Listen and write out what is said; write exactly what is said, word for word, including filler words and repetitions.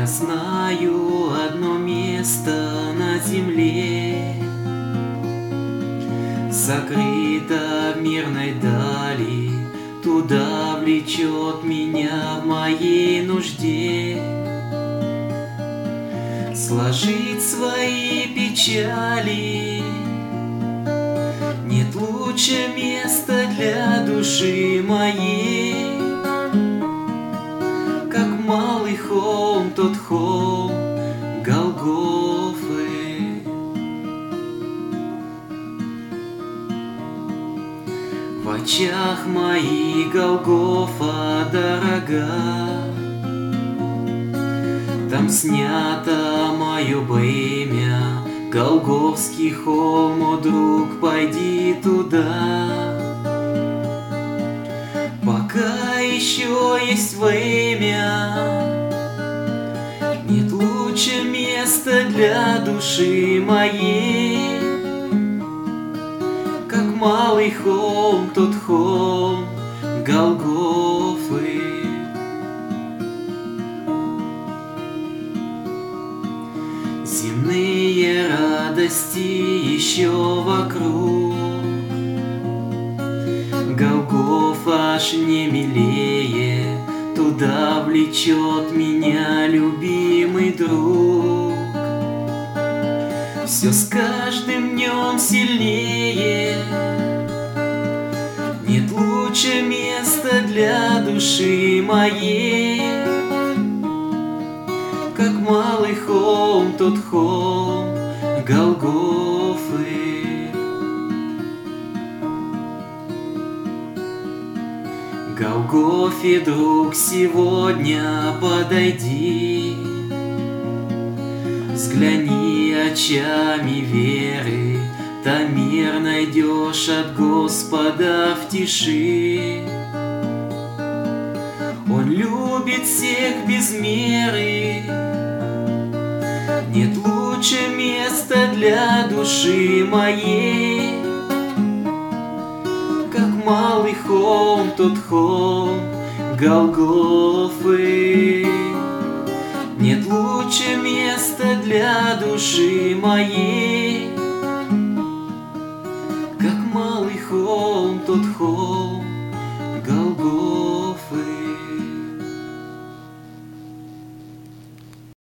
Я знаю одно место на земле, закрыто в мирной дали, туда влечет меня в моей нужде. Сложить свои печали, нет лучше места для души моей, как малый холм, тот холм Голгофы. В очах моих Голгофа дорога, там снято мое бремя. Голгофский холм, о друг, пойди туда, пока еще есть время. Нет лучше места для души моей, как малый холм, тот холм Голгофы. Земные радости еще вокруг, Голгофа ж не милее, туда влечет меня любимый друг. Все с каждым днем сильнее, нет лучше места для души моей, как малый холм, тот холм Голгофы. Голгофе, друг, сегодня подойди, взгляни очами веры, там мир найдешь от Господа в тиши. Он любит всех без меры, нет лучше места для души моей, как малый холм, тот холм Голгофы. Нет лучше места для души моей,